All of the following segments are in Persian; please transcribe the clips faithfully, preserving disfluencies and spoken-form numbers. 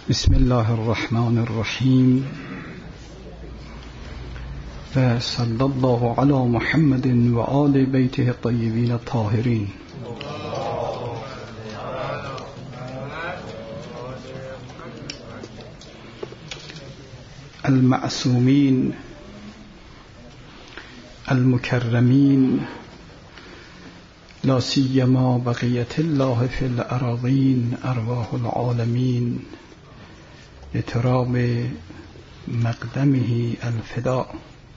بسم الله الرحمن الرحیم و صلی الله علی محمد و آل بیته الطیبین الطاهرین. المعصومین المکرمین لا سیما بقیت الله فی الاراضین ارواح العالمین لتراب مقدمه الفداء.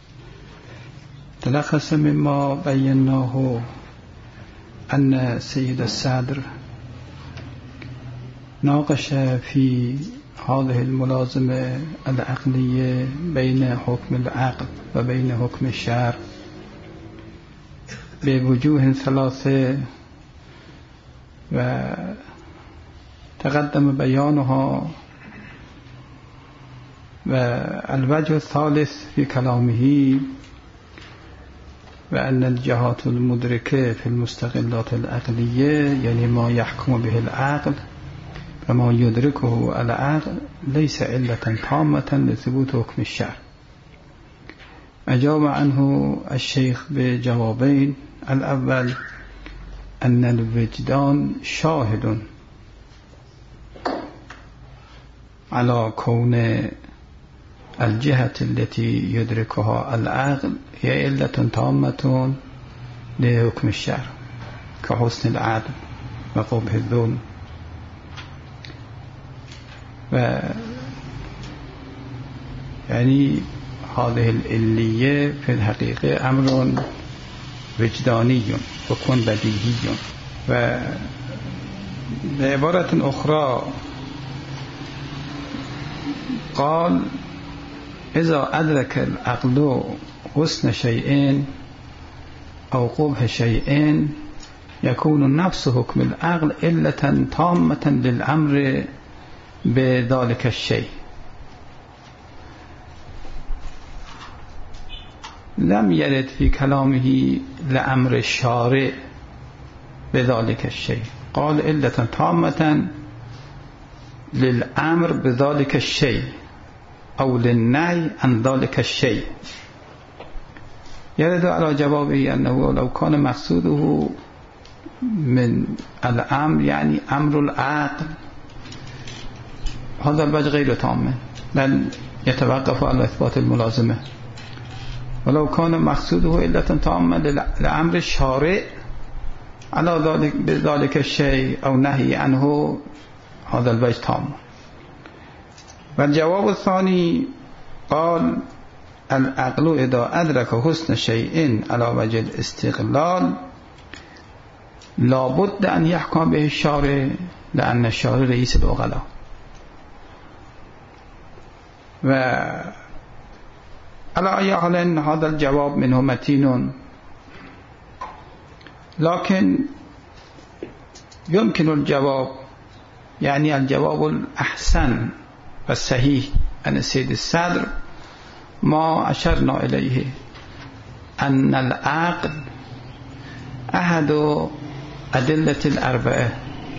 تلخص مما بيناه أن سيد الصدر ناقش في هذه الملازمة العقلية بين حكم العقل وبين حكم الشرع بوجوه ثلاثة، وتقدم بيانها. والوجه الثالث في كلامه وأن الجهات المدركة في المستقلات العقلية يعني ما يحكم به العقل وما يدركه العقل ليس علة تامة لثبوت حكم الشرع. أجاب عنه الشيخ بجوابين: الأول أن الوجدان شاهد على كون الجهة التي يدركها العقل هي علة تامة لحكم الشرع كحسن العدل وقبح الظلم. و يعني هذه العلية في الحقيقة أمر وجداني وكن بديهي. وبعبارة أخرى قال: إذا أدرك العقل حسن شيئين أو قبح شيئين يكون نفس حكم العقل علة تامة للأمر بذلك الشيء. لم يرد في كلامه لأمر الشارع بذلك الشيء، قال علة تامة للأمر بذلك الشيء أو للنهي عن ذلك الشيء. يرد على جوابه أنه لو كان مقصوده من الأمر يعني أمر العقل هذا الوجه غير تام بل يتوقف على إثبات الملازمة، ولو كان مقصوده علة تامة لأمر الشارع على ذلك بذلك الشيء أو نهي عنه هذا الوجه تام. والجواب الثاني قال: العقل إذا أدرك حسن شيء على وجه الاستقلال لابد أن يحكم به الشارع لأن الشارع رئيس العقلاء. و على أي حال هذا الجواب منه متين، لكن يمكن الجواب يعني الجواب الأحسن والصحيح عن السيد الصدر ما أشرنا إليه أن العقل أحد أدلة الأربعة،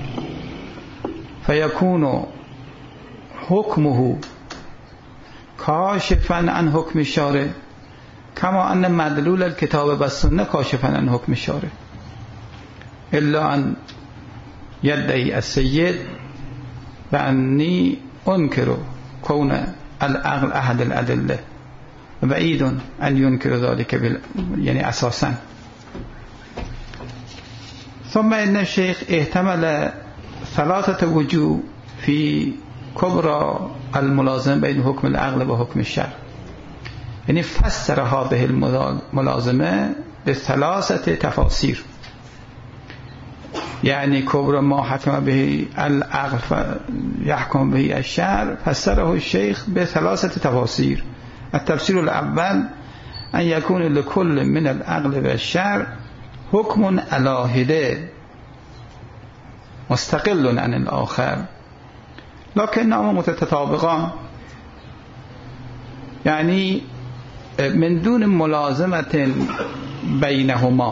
فيكون حكمه كاشفا عن حكم الشارع كما أن مدلول الكتاب والسنة كاشفا عن حكم الشارع، إلا أن يدعي السيد بأني أنكر كون العقل أحد الأدلة، بعيد أن ينكر ذلك بال... يعني أساسا. ثم إن الشيخ احتمل ثلاثة وجوه في كبرى الملازمة بين حكم العقل وحكم الشرع، يعني فسر هذه الملازمة بثلاثة تفاسير، يعني كبرى ما حكم به العقل يحكم به الشرع فسره الشيخ بثلاثة تفاسير. التفسير الأول أن يكون لكل من العقل والشرع حكم على حدة مستقل عن الآخر لكنهما متطابقان، يعني من دون ملازمة بينهما،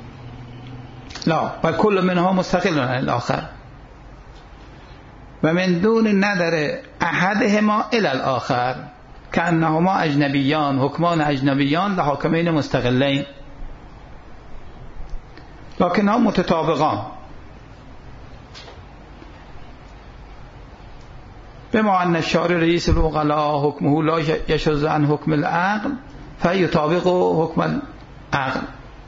لا بل كل منها مستقل عن الآخر. و من دون ندر احدهما الى الاخر كأنهما اجنبیان، حکمان اجنبیان لحاکمین مستقلین، لكن هم متطابقان. بما ان الشارع رئیس العقلاء حکمه لا يشذ عن حکم العقل فيطابق حکم العقل.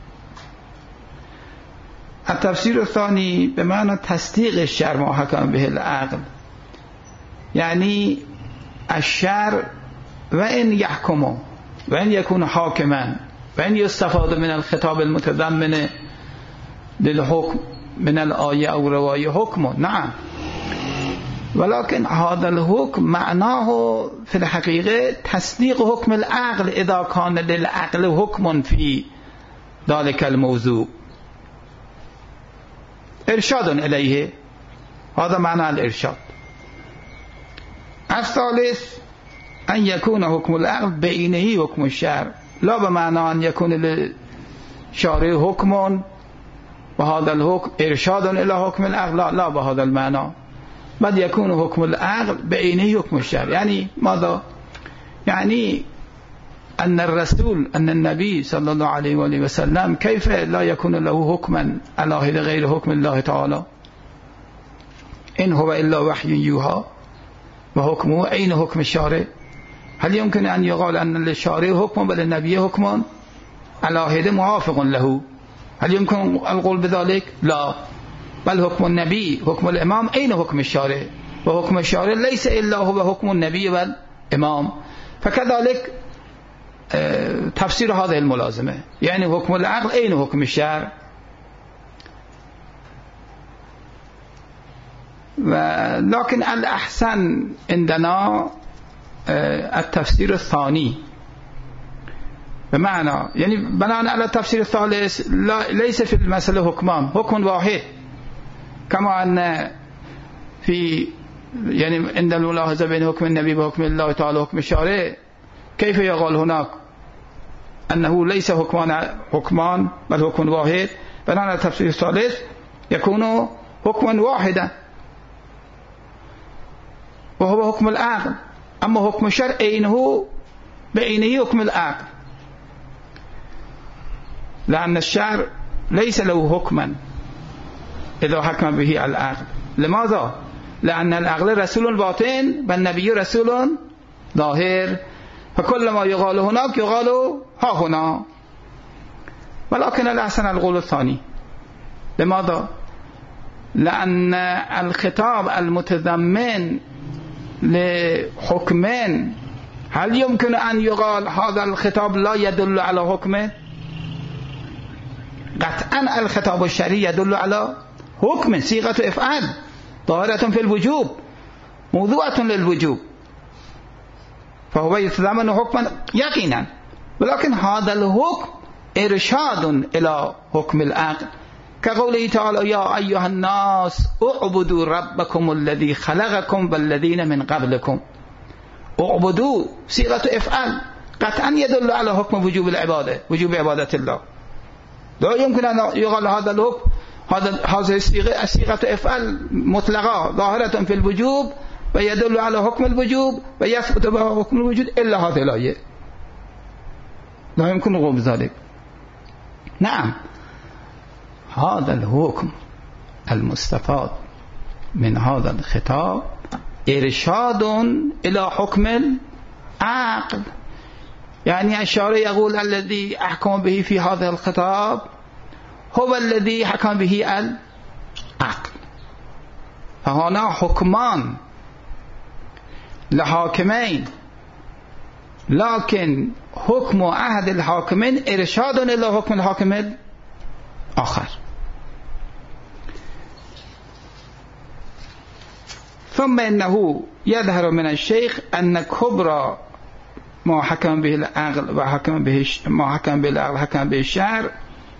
التفسير الثاني بمعنى تصديق الشرع ما حكم به العقل، يعني الشرع وإن يحكم وإن يكون حاكما وإن يستفاد من الخطاب المتضمن للحكم من الآية أو رواية حكم، نعم، ولكن هذا الحكم معناه في الحقيقة تصديق حكم العقل إذا كان للعقل حكم في ذلك الموضوع، إرشاد إليه، هذا معنى الإرشاد. الثالث أن يكون حكم العقل بعينه حكم الشرع، لا بمعنى أن يكون للشارع حكم وهذا الحكم إرشاد إلى حكم العقل، لا, لا بهذا المعنى، بل يكون حكم العقل بعينه حكم الشرع. يعني ماذا؟ يعني أن الرسول أن النبي صلى الله عليه وآله وسلم كيف لا يكون له حكما على غير حكم الله تعالى؟ إن هو إلا وحي يوحى وحكمه أين حكم الشارع؟ هل يمكن أن يقال أن للشارع حكم بل النبي حكم على هذا موافق له؟ هل يمكن القول بذلك؟ لا، بل حكم النبي حكم الإمام أين حكم الشارع؟ وحكم الشارع ليس إلا هو حكم النبي والإمام. فكذلك تفسير هذه الملازمة، يعني حكم العقل أين حكم الشرع؟ لكن الأحسن عندنا التفسير الثاني، بمعنى يعني بناء على التفسير الثالث ليس في المسألة حكمان، حكم واحد، كما أن في يعني عند الملاحظة بين حكم النبي وحكم الله تعالى وحكم الشارع، كيف يقال هناك أنه ليس حكمان حكمان بل حكم واحد؟ بناء على التفسير الثالث يكون حكما واحدا وهو حكم العقل، أما حكم الشرع أينه بعينه حكم العقل، لأن الشرع ليس له حكما إذا حكم به العقل. لماذا؟ لأن العقل رسول باطن والنبي رسول ظاهر، فكل ما يقال هناك يقال ها هنا. ولكن الأحسن القول الثاني. لماذا؟ لأن الخطاب المتضمن لحكمين هل يمكن أن يقال هذا الخطاب لا يدل على حكمه؟ قطعا الخطاب الشرعي يدل على حكم، صيغة افعال ظاهرة في الوجوب موضوعة للوجوب، فهو يتضمن حكما يقينا، ولكن هذا الحكم إرشاد إلى حكم العقل، كقوله تعالى يا أيها الناس اعبدوا ربكم الذي خلقكم والذين من قبلكم. اعبدوا صيغة افعال قطعا يدل على حكم وجوب العبادة، وجوب عبادة الله. لا يمكن أن يقال هذا الحكم هذا هذه الصيغة صيغة افعال مطلقة ظاهرة في الوجوب ويدل على حكم الوجوب ويثبت بها حكم الوجود إلا هذه الآية، لا يمكن القول بذلك. نعم، هذا الحكم المستفاد من هذا الخطاب إرشاد إلى حكم العقل، يعني الشارع يقول الذي أحكم به في هذا الخطاب هو الذي حكم به العقل، فهنا حكمان لحاكمين، لكن حكم أحد الحاكمين إرشاد إلى حكم الحاكم الآخر. ثم إنه يظهر من الشيخ أن كبرى ما حكم به العقل وحكم به ما حكم به العقل حكم به الشرع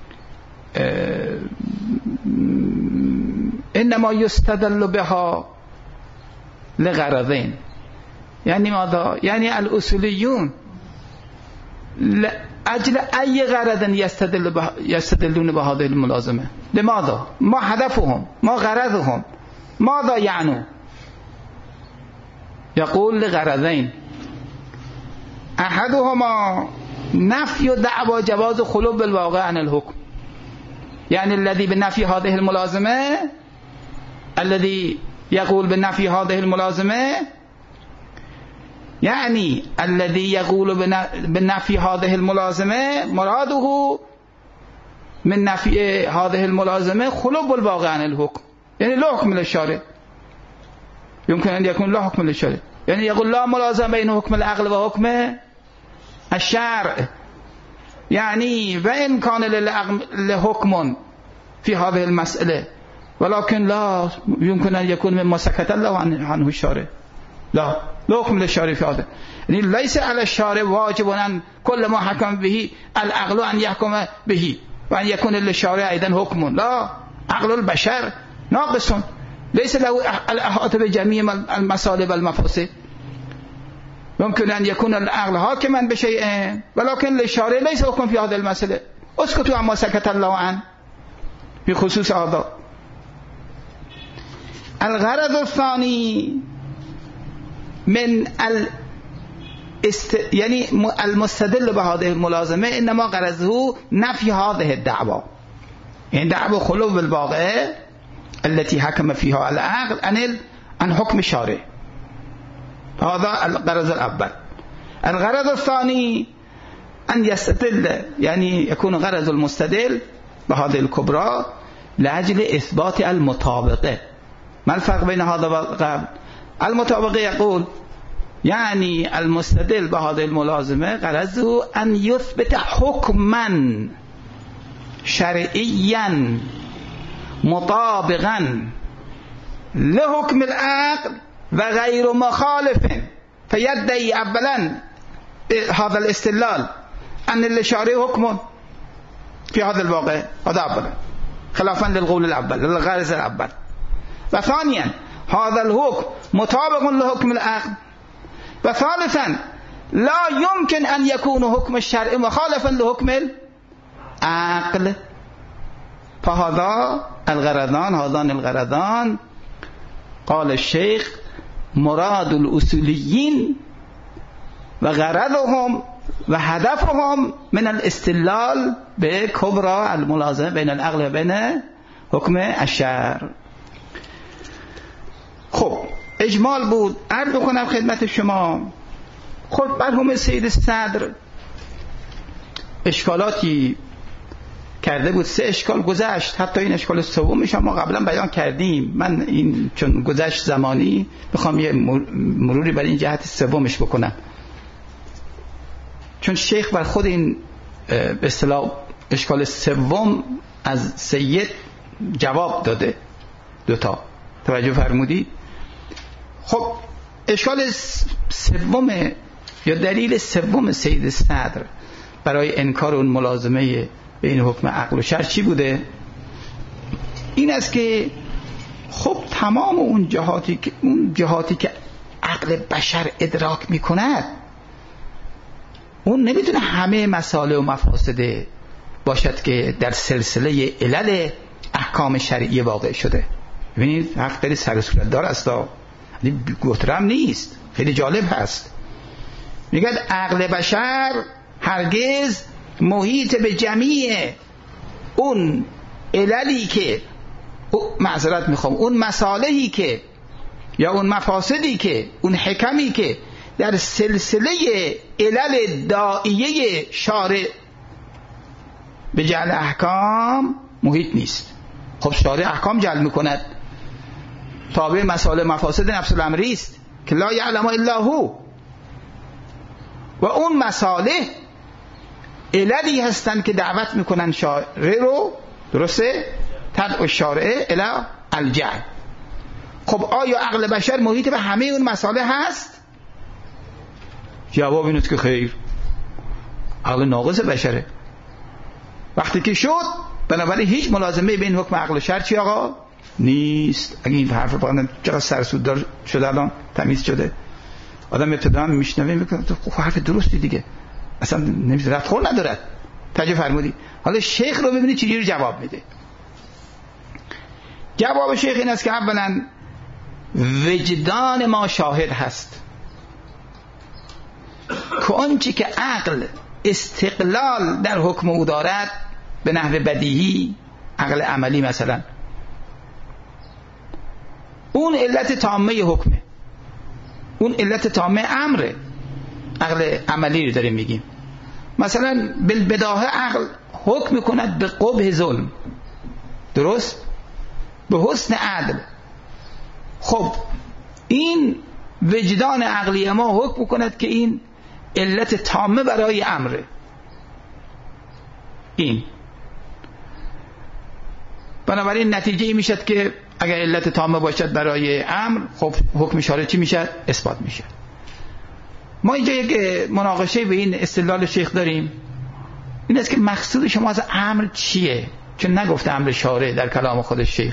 إنما يستدل بها لغرضين. يعني ماذا؟ يعني الأصوليون لأجل أي غرض يستدل به يستدلون بهذه الملازمة؟ لماذا؟ ما هدفهم؟ ما غرضهم؟ ماذا يعنوا؟ یقول لغرضین احدهما نفی دعوى جواز خلو بالواقع عن الحكم، يعني الذي بنفي هذه الملازمة الذي يقول بنفي هذه الملازمة يعني الذي يقول بنفي هذه الملازمة مراده من نفي هذه الملازمة خلو بالواقع عن الحكم، يعني لا حكم للشارع، يمكن أن يكون لا حكم للشارع، يعني يقول لا ملازمة بين حكم العقل وحكم الشرع، يعني وإن كان لحكم في هذه المسألة ولكن لا يمكن أن يكون مما سكت الله عنه الشارع، لا لا حكم للشارع في هذا، يعني ليس على الشارع واجب أن كل ما حكم به العقل أن يحكم به وأن يكون للشارع أيضا حكم، لا، عقل البشر ناقص ليس له الإحاطة بجميع المصالح والمفاسد، يمكن أن يكون العقل حاكما بشيء ولكن للشارع ليس حكم في هذه المسألة، اسكتوا عما سكت الله عنه بخصوص هذا. الغرض الثاني من الاست... يعني المستدل بهذه الملازمة إنما غرضه نفي هذه الدعوة، يعني دعوة خلو بالواقع التي حكم فيها العقل عن عن حكم الشارع، هذا الغرض الأول. الغرض الثاني أن يستدل، يعني يكون غرض المستدل بهذه الكبرى لأجل إثبات المطابقة. ما الفرق بين هذا والقبل؟ المطابقة يقول يعني المستدل بهذه الملازمة غرضه أن يثبت حكما شرعيا مطابقا لحكم العقل وغير مخالف، فيدعي اولا هذا الاستدلال ان للشارع حكم في هذا الواقع، هذا اولا خلافا للقول الاول للغرض الاول، وثانيا هذا الحكم مطابق لحكم العقل، وثالثا لا يمكن ان يكون حكم الشرع مخالفا لحكم العقل. فهذا الغرضان هذان الغرضان قال الشيخ مراد الأصوليين وغرضهم وهدفهم من الاستدلال بكبرى الملازمة بين العقل وبين حكم الشرع. خب اجمال بود عرض کنم خدمت شما. خب مرحوم سید صدر اشکالاتی کرده بود، سه اشکال گذشت، حتی این اشکال سومش ما قبلا بیان کردیم. من این چون گذشت زمانی میخوام یه مروری بر این جهت سومش بکنم، چون شیخ بر خود این به اصطلاح اشکال سوم از سید جواب داده، دوتا توجه فرمودید. خب اشکال سوم یا دلیل سوم سید صدر برای انکار اون ملازمه بین حکم عقل و شرع چی بوده؟ این است که خب تمام اون جهاتی که اون جهاتی که عقل بشر ادراک میکند اون نمیتونه همه مسائل و مفاسد باشد که در سلسله علل احکام شرعی واقع شده. ببینید حرف خیلی سر و صورت دار است، گفترم نیست، خیلی جالب هست. میگه عقل بشر هرگز محیط به جمیع اون عللی که معذرت میخوام اون مصالحی که یا اون مفاسدی که اون حکمی که در سلسله علل داعیه شارع به جعل احکام محیط نیست. خب شارع احکام جعل میکند، تابع مسائل مفاسد نفس الامری است که لا یعلم الا هو، و اون مصالح عللی هستند که دعوت میکنن شارع رو، درسته؟ تدعو الشارع الی الجعل. خب آیا عقل بشر محیط به همه اون مصالح هست؟ جواب این است که خیر، عقل ناقص بشره. وقتی که شد بنابراین هیچ ملازمه بین حکم عقل و شرع چی آقا؟ نیست. اگه این حرف بقیدن چقدر سرسوددار شده، الان تمیز شده، آدم ابتدا هم میشنوه میکنه خب حرف درستی دیگه، اصلا نمیشه رفت خور ندارد. توجه فرمودی؟ حالا شیخ رو ببینید چجوری جواب میده. جواب شیخ این است که اولا وجدان ما شاهد هست که آنچه که عقل استقلال در حکم او دارد به نحو بدیهی، عقل عملی مثلا، اون علت تامه حکمه، اون علت تامه امره. عقل عملی رو داریم میگیم. مثلا بالبداهه عقل حکم میکند به قبح ظلم، درست؟ به حسن عدل. خب این وجدان عقلی ما حکم میکند که این علت تامه برای امره. این بنابراین نتیجه ای میشد که اگر علت تامه باشد برای امر، خب حکم شارع چی میشد؟ اثبات میشد. ما اینجا یک مناقشه به این استدلال شیخ داریم، این است که مقصود شما از امر چیه؟ چون نگفته امر شارع در کلام خود شیخ.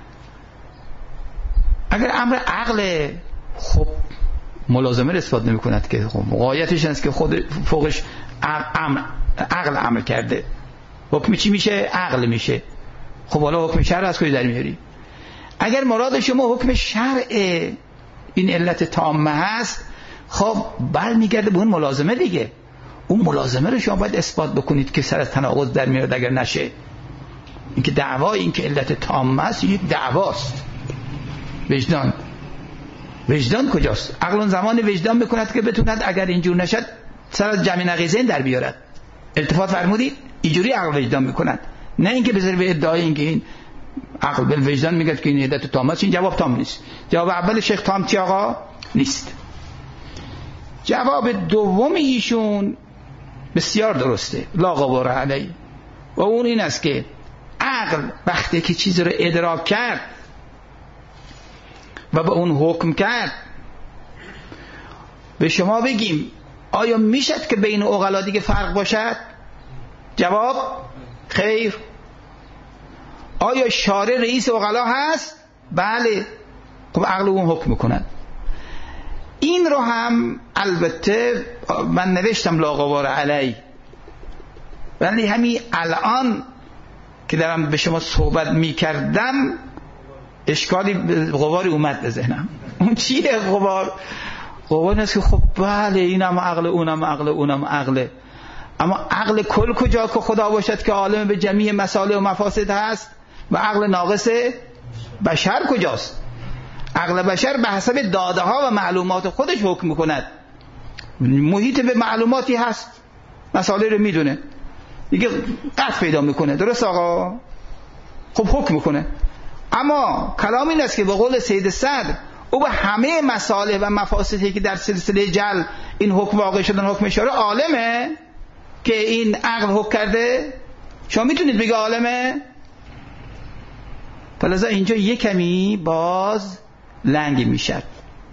اگر امر عقل، خب ملازمه اثبات نمی کند که، خب غایتش است که خود فوقش امر عقل امر کرده، حکم چی میشه؟ عقل میشه. خب حالا حکم شرع از کجا در میاری؟ اگر مراد شما حکم شرع این علت تامه هست، خب برمیگرده به اون ملازمه دیگه. اون ملازمه رو شما باید اثبات بکنید که سر از تناقض در میاد اگر نشه. اینکه دعوای این که علت تامه است یک دعواست. وجدان وجدان کجاست؟ عقل اون زمان وجدان میکند که بتوند اگر اینجور نشد سر از جمع نقیضین در بیارد. التفات فرمودید؟ اینجوری عقل وجدان میکند، نه اینکه بذاری به ادعای اینکه این عقل بل وجدان میگه که این علت تامه است. این جواب تام نیست. جواب اول شیخ تام چی آقا؟ نیست. جواب دوم ایشون بسیار درسته، لا غبار علیه، و اون این است که عقل وقتی که چیز رو ادراک کرد و به اون حکم کرد، به شما بگیم آیا میشد که بین عقلا دیگه فرق باشد؟ جواب خیر. آیا شارع رئیس عقلا هست؟ بله. خب عقل اون حکم میکند. این رو هم البته من نوشتم لا غبار علی، ولی همین الان که دارم به شما صحبت میکردم اشکالی غباری اومد به ذهنم. اون چیه غبار؟ غبار نیست که خب بله اینم عقل اونم عقل اونم عقله، اما عقل کل کجا که خدا باشد که عالم به جمیع مصالح و مفاسد هست، و عقل ناقص بشر کجاست؟ عقل بشر به حسب داده ها و معلومات خودش حکم میکند. محیط به معلوماتی هست، مسائل رو میدونه دیگه، قطع پیدا میکنه. درست آقا؟ خب حکم میکنه. اما کلام این است که به قول سید صدر او به همه مصالح و مفاسدی که در سلسله جل این حکم واقع شدن حکم شارع عالمه که این عقل حکم کرده. شما میتونید بگه عالمه؟ فلذا اینجا یک کمی باز لنگ میشد.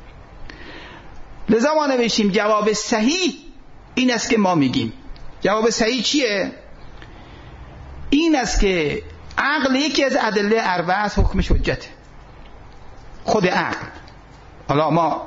لذا ما نوشتیم جواب صحیح این است که ما میگیم. جواب صحیح چیه؟ این است که عقل یکی از ادله اربعه است، حکمش حجته. خود عقل. حالا ما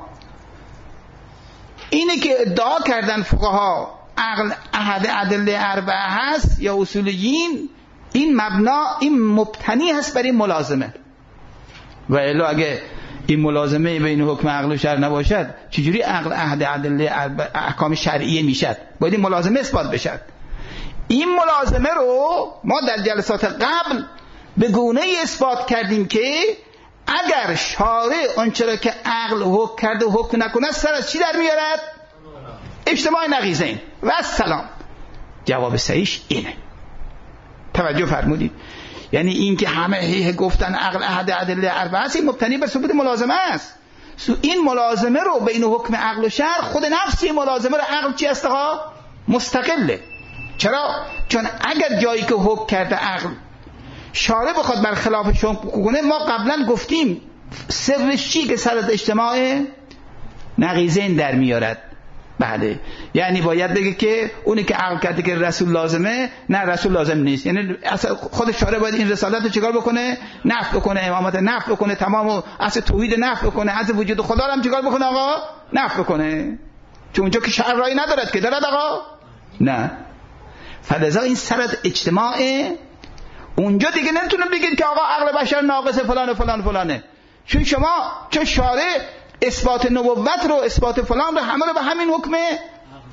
اینه که ادعا کردن فقها عقل احد ادله اربعه هست یا اصولیین، این مبنا، این مبتنی هست بر این ملازمه. و الا اگه این ملازمه بین حکم عقل و شرع نباشد چجوری عقل احد ادله احکام شرعیه میشد؟ باید این ملازمه اثبات بشد. این ملازمه رو ما در جلسات قبل به گونه اثبات کردیم که اگر شارع آنچه را که عقل حکم کرده حکم نکنه سر از چی در میارد؟ اجتماع نقیضین و السلام. جواب صحیحش اینه. توجه فرمودید؟ یعنی این که همه هی گفتن عقل احد ادله اربعه است، این مبتنی بر ثبوت ملازمه است. این ملازمه رو بین حکم عقل و شرع، خود نفسی ملازمه رو عقل چی است ها؟ مستقله. چرا؟ چون اگر جایی که حکم کرده عقل شارع بخواد برخلاف شون کنه، ما قبلا گفتیم سرش چی که سر از اجتماع نقیضین در میارد. بله، یعنی باید بگه که اونی که عقل کرده که رسول لازمه، نه رسول لازم نیست. یعنی اصلا خود شارع باید این رسالت رو چیکار بکنه؟ نفی بکنه، امامت نفی بکنه، تمام اصل توحید نفی بکنه، از وجود خدا هم چیکار بکنه آقا؟ نفی بکنه. چون اونجا که شرع رای ندارد که دارد آقا؟ نه. فلذا این سر از اجتماع اونجا دیگه نمیتونه بگید که آقا عقل بشر ناقص فلان و فلان فلانه، چون شما چون شارع اثبات نبوت رو، اثبات فلان رو همه رو به همین حکم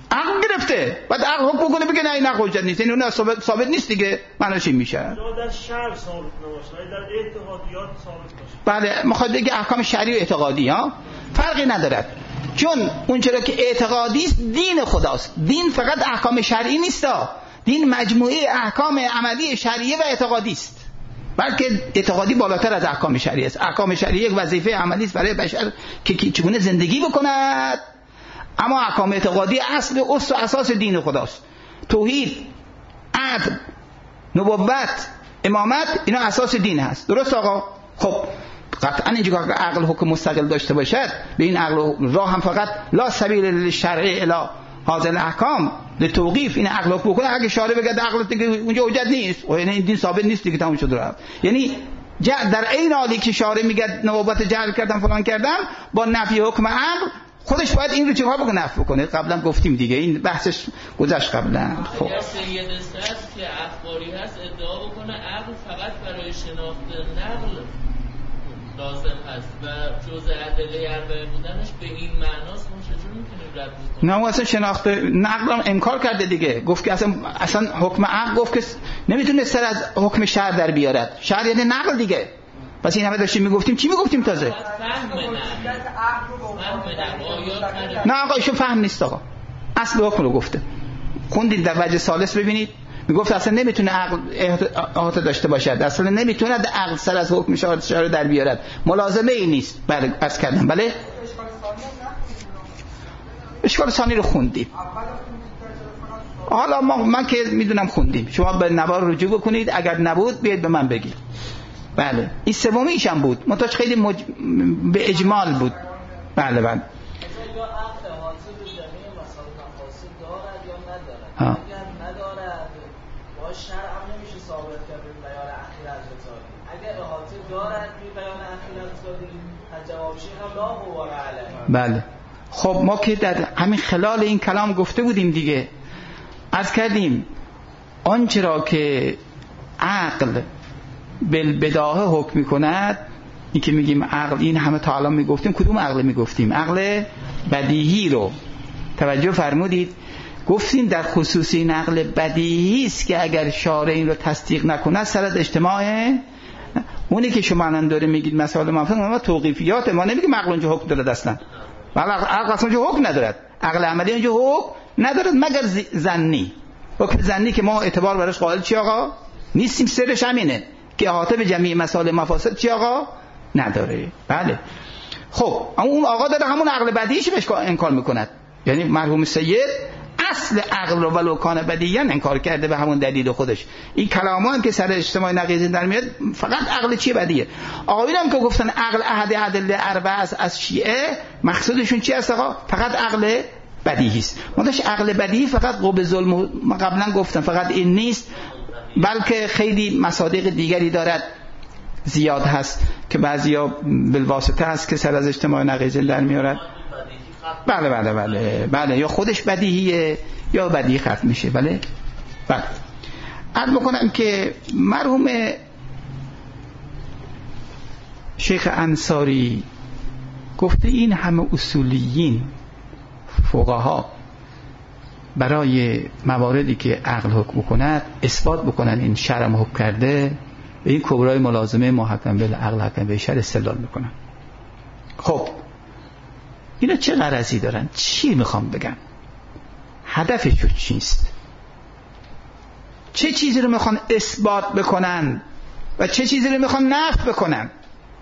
عقل گرفته، بعد عقل حکم بکنه بگه نه این عقل حجت نیست، این اون ثابت ثابت نیست دیگه، معناش این میشه. در شرع ثابت نباشه، در اعتقادیات ثابت باشه. بله، میخواد بگه احکام شرعی و اعتقادی ها فرقی ندارد، چون اون چرا که اعتقادی است دین خداست. دین فقط احکام شرعی نیست، دین مجموعه احکام عملی شرعی و اعتقادی است، بلکه اعتقادی بالاتر از احکام شرعی است. احکام شرعی یک وظیفه عملی است برای بشر که چگونه زندگی بکند، اما احکام اعتقادی اصل اصل و اساس دین خداست. توحید، عدل، نبوت، امامت، اینا اساس دین هست. درست آقا؟ خب قطعا اینجا که عقل حکم مستقل داشته باشد، به این عقل راه هم فقط لا سبیل للشرع الا هذا الاحکام لتوقیف، این عقل حکم بکنه. اگه شارع بگه عقل دیگه اونجا حجت نیست، و یعنی این دین ثابت نیست دیگه، تموم شد رفت. یعنی در این حالی که شارع میگه نبوت جعل کردم فلان کردم، با نفی حکم عقل خودش باید این رو چیکار بکنه؟ نفی بکنه. قبلا گفتیم دیگه، این بحثش گذشت قبلا. خب اگر سید است که اخباری هست ادعا بکنه عقل فقط برای شناخت نقل لازم هست و جزء ادله اربعه بودنش به این معناست، ما چجور میتونیم رد بکنیم؟ نه، اصلا شناخت نقل هم انکار کرده دیگه، گفت که اصلا اصلا حکم عقل گفت که نمیتونه سر از حکم شرع در بیارد. شرع یعنی نقل دیگه. پس این همه داشتیم میگفتیم چی میگفتیم تازه؟ نه آقا ایشون فهم نیست آقا، اصل حکم رو گفته. خوندید در وجه ثالث ببینید، میگفت اصلا نمیتونه عقل احاطه داشته باشد، اصلا نمیتونه عقل سر از حکم شرع در بیارد، ملازمه ای نیست. بله عرض کردم. بله اشکال ثانی رو خوندیم. حالا ما من که میدونم خوندیم، شما به نوار رجوع بکنید، اگر نبود بیاید به من بگید. بله این سومیش هم بود، منتها خیلی مج... به اجمال بود. بله بله ها. اگر ندارد با شرع هم نمیشه ثابت کرد به بیان اخیر حضرت علی. اگر احاطه دارد به بیان اخیر حضرت علی، جوابش هم لا هو علیه. بله خب ما که در همین خلال این کلام گفته بودیم دیگه، عرض کردیم آنچه را که عقل بالبداهه حکم میکند، این که میگیم عقل، این همه تا الان میگفتیم کدوم عقل میگفتیم؟ عقل بدیهی رو توجه فرمودید؟ گفتیم در خصوص این عقل بدیهی است که اگر شارع این رو تصدیق نکنه سر از اجتماع، اونی که شما الان داره میگید مسائل منفق، ما توقیفیات، ما نمیگیم عقل اونجا حکم داره اصلا. ولی عقل اصلا اونجا حکم ندارد، عقل عملی اونجا حکم ندارد مگر ظنی. حکم ظنی که ما اعتبار براش قائل چی آقا نیستیم، سرش همینه که احاطه به جمعی مسائل مفاسد چی آقا نداره. بله خب اون آقا داره همون عقل بدیهیش بهش انکار میکند، یعنی مرحوم سید اصل عقل رو ولو کان بدیهی انکار کرده به همون دلیل خودش. این کلاما هم که سر اجتماع نقیض در میاد فقط عقل چی بدیه. آقایون هم که گفتن عقل احد ادله اربعه از شیعه، مقصودشون چی است آقا؟ فقط عقل بدیهی است. منتش عقل بدیهی فقط قوه ظلم، ما قبلا گفتم فقط این نیست، بلکه خیلی مصادیق دیگری دارد، زیاد هست که بعضیا بالواسطه هست که سر از اجتماع نقیض در میارد. بله بله بله بله یا خودش بدیهیه یا بدیهی ختم میشه. بله بله عرض بکنم که مرحوم شیخ انصاری گفته این همه اصولیین فقها برای مواردی که عقل حکم کند اثبات بکنن این شرع حکم کرده، به این کبرای ملازمه محکم به عقل حکم به شرع استدلال میکنن. خب اینا چه غرضی دارن؟ چی میخوام بگم؟ هدفشون چیست؟ چه چیزی رو میخوان اثبات بکنن و چه چیزی رو میخوان نفی بکنن؟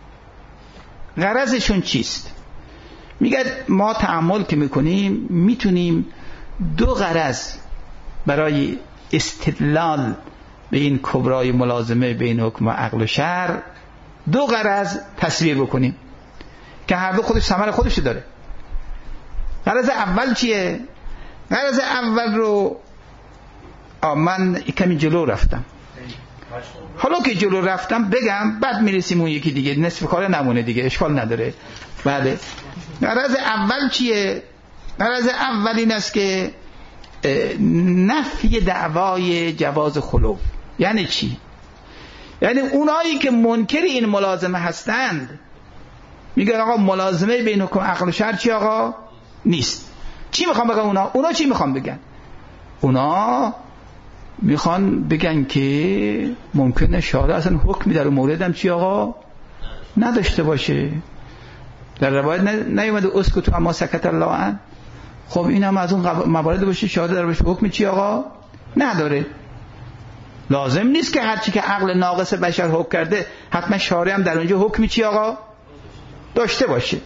غرضشون چیست؟ میگه ما تأمل که میکنیم میتونیم دو غرض برای استدلال به این کبرای ملازمه بین حکم و عقل و شرع، دو غرض تصویر بکنیم که هر دو خودش ثمر خودش داره. غرض اول چیه؟ غرض اول رو من کمی جلو رفتم، حالا که جلو رفتم بگم بعد میرسیم اون یکی دیگه، نصف کار نمونه دیگه، اشکال نداره. بله غرض اول چیه؟ غرض اول این است که نفی دعوای جواز خلو. یعنی چی؟ یعنی اونایی که منکر این ملازمه هستند میگن آقا ملازمه بین حکم عقل و شرع چی آقا؟ نیست. چی میخوان بگن اونا؟ اونا چی میخوان بگن؟ اونا میخوان بگن که ممکنه شارع اصلا حکمی در اون مورد هم چی آقا نداشته باشه. در روایت نیومده اسکتوا اما سکت الله عنه. خب این هم از اون موارد باشه شارع در باشه حکمی چی آقا نداره. لازم نیست که هرچی که عقل ناقص بشر حکم کرده حتما شارع هم در اونجا حکمی چی آقا داشته باشه.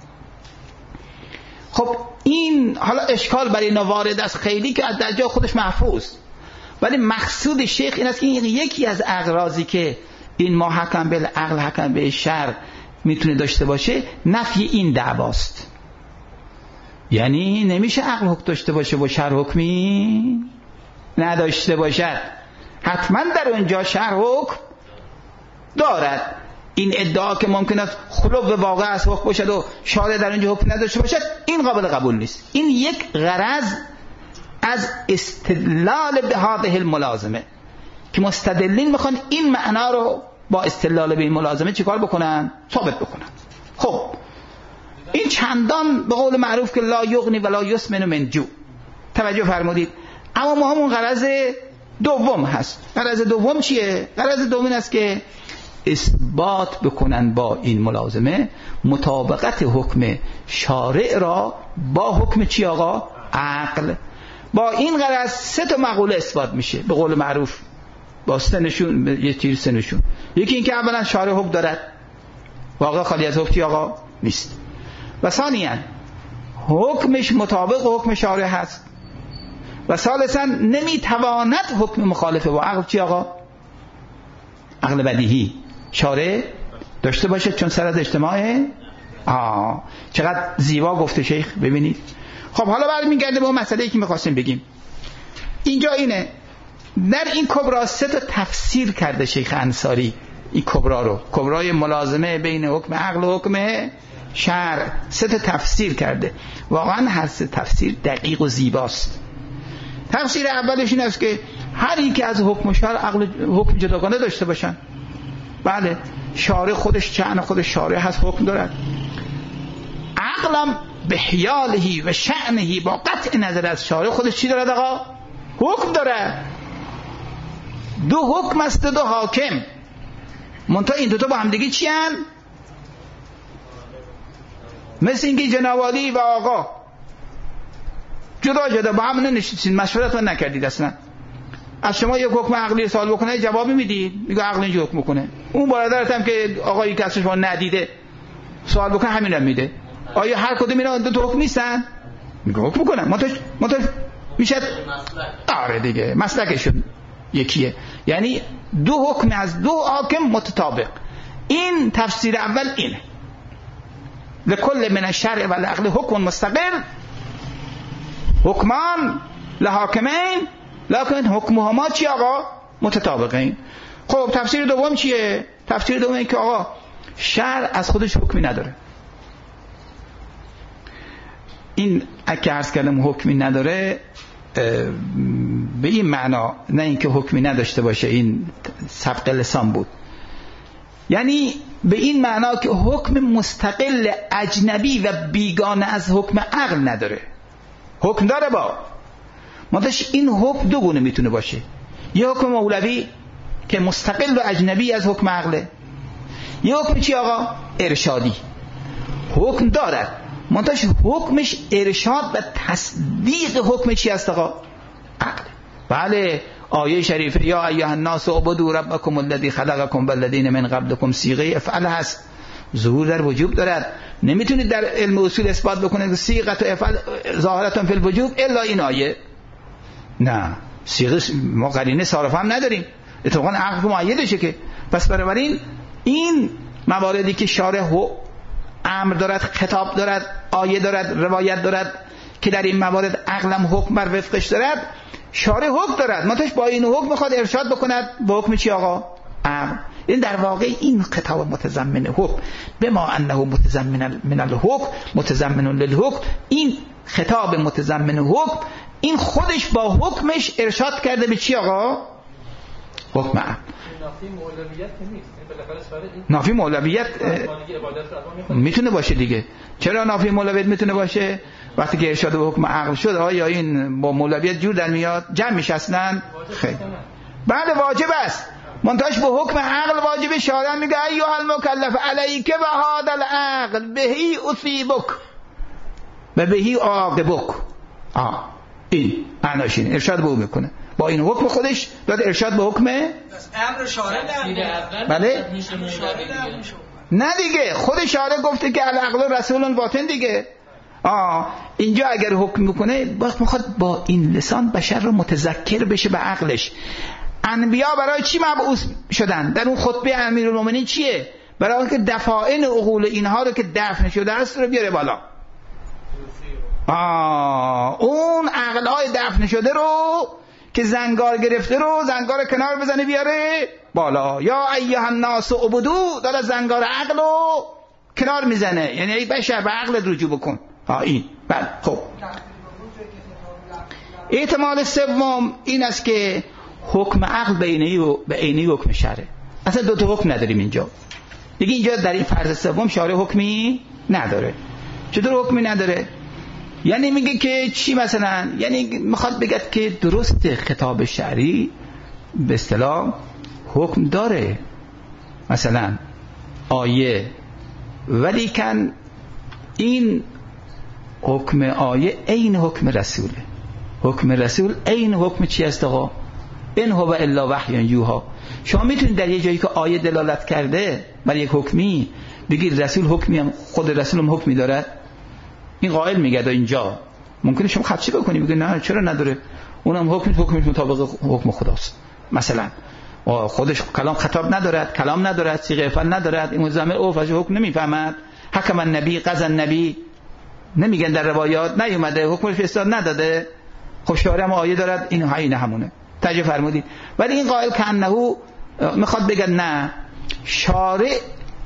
خب این حالا اشکال برای اینا وارد است خیلی که در جا خودش محفوظ، ولی مقصود شیخ این است که این یکی از اغراضی که این ما حکم به عقل حکم به شرع میتونه داشته باشه نفی این دعواست. یعنی نمیشه عقل حکم داشته باشه و شرع حکمی نداشته باشد، حتما در اونجا شرع حکم دارد. این ادعا که ممکن است خلو واقع از حکم باشد و شارع در اونجا حکم نداشته باشد این قابل قبول نیست. این یک غرض از استدلال به هذه الملازمه که مستدلین میخوان این معنا رو با استدلال به این ملازمه چیکار بکنن؟ ثابت بکنن. خب این چندان به قول معروف که لا یغنی ولا یسمن من جوع. توجه فرمودید. اما ما همون غرض دوم هست. غرض دوم چیه؟ غرض دوم این است که اثبات بکنن با این ملازمه مطابقت حکم شارع را با حکم چی آقا؟ عقل. با این غرض سه تا مقوله اثبات میشه به قول معروف با سنشون یه تیر سنشون. یکی این که اولا شارع حکم دارد، واقع خالی از حکم آقا نیست، و ثانیاً حکمش مطابق حکم شارع هست، و ثالثاً نمیتواند حکم مخالفه با عقل چی آقا؟ عقل بدیهی شارع داشته باشه چون سر از اجتماعه. آه چقدر زیبا گفته شیخ. ببینید خب حالا برمیگرده به مسئله‌ای که می‌خواستیم بگیم. اینجا اینه در این کبرا سه تا تفسیر کرده شیخ انصاری. این کبرا رو کبرای ملازمه بین حکم عقل و حکم شرع سه تا تفسیر کرده. واقعا هر سه تفسیر دقیق و زیباست. تفسیر اولش این است که هر یک از حکم و شرع عقل حکم جداگانه داشته باشن. بله شارع خودش شأن خودش شارع هست حکم دارد، عقلم به حیالهی و شأنهی با قطع نظر از شارع خودش چی دارد آقا؟ حکم دارد. دو حکم است دو حاکم، منتها این دوتا با هم دیگه چی هن؟ مثل اینکه جناب عالی و آقا جدا جدا با هم ننشستین مشورت نکردید، اصلا از شما یک حکم عقلی سوال بکنه جوابی میدید میگه عقل اینجا حکم میکنه، اون برادرت هم که آقایی که اصلا شما ندیده سوال بکنه همین هم میده. آیا هر کدوم اینا دو تا حکم نیستن؟ میگه حکم میکنن. منتها منتها میشه آره دیگه مسلکشون یکیه، یعنی دو حکم از دو حاکم متطابق. این تفسیر اول اینه لکل من الشرع و العقل حکم مستقل حکمان لحاکمین لکن حکمهما چی آقا؟ متطابقین. خب تفسیر دوم چیه؟ تفسیر دوم این که آقا شرع از خودش حکمی نداره. این اگه عرض کردم حکمی نداره به این معنا، نه اینکه حکمی نداشته باشه، این سبق لسان بود، یعنی به این معنا که حکم مستقل اجنبی و بیگانه از حکم عقل نداره. حکم داره با مادش این حکم دو گونه میتونه باشه، یه حکم مولوی که مستقل و اجنبی از حکم عقله، یه حکم چی آقا؟ ارشادی. حکم دارد منتهش حکمش ارشاد و تصدیق حکم چی است آقا؟ عقل. بله آیه شریفه یا ایها الناس اعبدوا ربکم الذی خلقکم والذین من قبلکم صیغه افعل هست، ظهور در وجوب دارد. نمیتونید در علم اصول اثبات بکنید که صیغه و افعل ظاهرتون فی الوجوب الا این آیه. نه صیغه ما قرینه صارفه هم نداریم، اتفاقا عقل مؤیدشه که. پس بنابراین این مواردی که شارع امر دارد، خطاب دارد، آیه دارد، روایت دارد که در این موارد عقلم حکم بر وفقش دارد، شارع حکم دارد منتهش با این حکم میخواد ارشاد بکند با حکم چی آقا؟ امر. این در واقع این خطاب متضمن حکم بما انه متضمن من الحکم متضمن للحکم، این خطاب متضمن حکم این خودش با حکمش ارشاد کرده به چی آقا؟ حکم عقل. نافی مولویت نیست، بالاخره سوال این نافی مولویت میتونه باشه دیگه. چرا نافی مولویت میتونه باشه؟ وقتی که ارشاد به حکم عقل شد آیا این با مولویت جور در میاد؟ جمع میشه اصلا؟ خیلی بله واجب است، منتهاش به حکم عقل واجب. شارع میگه ایها المکلف علیک و هذا العقل بهی اصیبک و بهی عاقبک. آه این معناش اینه، ارشاد به او میکنه با این حکم خودش داد ارشاد به حکم امر شارع در بله نه دیگه، خود شارع گفته که العقل رسول باطن دیگه. آه اینجا اگر حکم میکنه باید میخواد با این لسان بشر رو متذکر بشه به عقلش. انبیا برای چی مبعوث شدن؟ در اون خطبه امیرالمومنین چیه؟ برای اینکه دفاعن عقول اینها رو که دفن شده است رو بیاره بالا. آه اون عقلهای دفن شده رو که زنگار گرفته رو زنگار کنار بزنه بیاره بالا. یا ایها الناس عبدو، داره زنگار عقل رو کنار میزنه، یعنی ای بشر به عقل رجوع بکن. آه این بله. خب احتمال سوم این است که حکم عقل بینی و به عینی حکم شرع. اصلا دو تا حکم نداریم اینجا دیگه. اینجا در این فرض سوم شارع حکمی نداره. چطور حکمی نداره؟ یعنی میگه که چی مثلا؟ یعنی میخواد بگه که درست خطاب شرعی به اصطلاح حکم داره، مثلا آیه، ولی کن این حکم آیه این حکم رسوله. حکم رسول این حکم چی است آقا؟ این هو الا وحی یوحی. شما میتونید در یه جایی که آیه دلالت کرده بر یک حکمی بگید رسول حکمی هم، خود رسول هم حکمی دارد؟ این قائل میگه اینجا ممکنه شما خدشه بکنی بگید نه چرا نداره، اونم حکم حکمش مطابق حکم خداست. مثلا خودش کلام خطاب ندارد، کلام ندارد، صیغه فعل ندارد، این مزمل او فاش حکم نمیفهمد. حکم النبی قضا النبی نمیگن در روایات، نیومده حکمش استاد نداده. خب شارع هم آیه دارد، این عین همونه ترجمه فرمودید. ولی این قائل که انه میخواد بگه نه شارع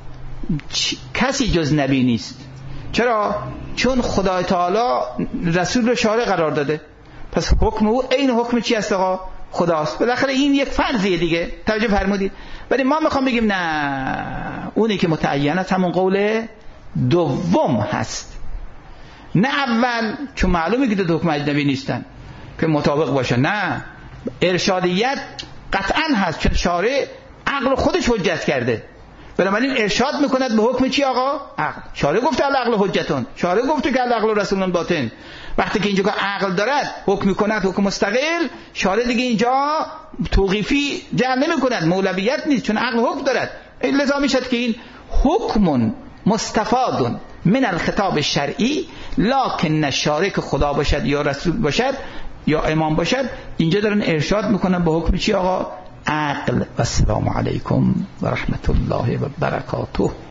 کسی جز نبی نیست. چرا؟ چون خدای تعالی رسول رو شارع قرار داده، پس حکم او این حکم چی است آقا؟ خداست. بالاخره این یک فرضیه دیگه، توجه فرمودید. ولی ما میخوام بگیم نه، اونی که متعین است همون قول دوم هست، نه اول، چون معلومه که دو حکم اجنبی نیستن که مطابق باشه. نه، ارشادیت قطعا هست، چون شارع عقل خودش حجت کرده، بنابراین ارشاد میکند به حکم چی آقا؟ عقل. شارع گفته العقل حجتون، شارع گفته که العقل رسول باطن. وقتی که اینجا که عقل دارد حکم میکند حکم مستقل، شارع دیگه اینجا توقیفی جمع نمیکند، مولویت نیست، چون عقل حکم دارد. لذا میشد که این حکم مستفاد من الخطاب الشرعی، لکن الشارع که خدا باشد یا رسول باشد یا امام باشد، اینجا دارن ارشاد میکنن به حکم چی آقا؟ عقل. و السلام علیکم و رحمت الله و برکاته.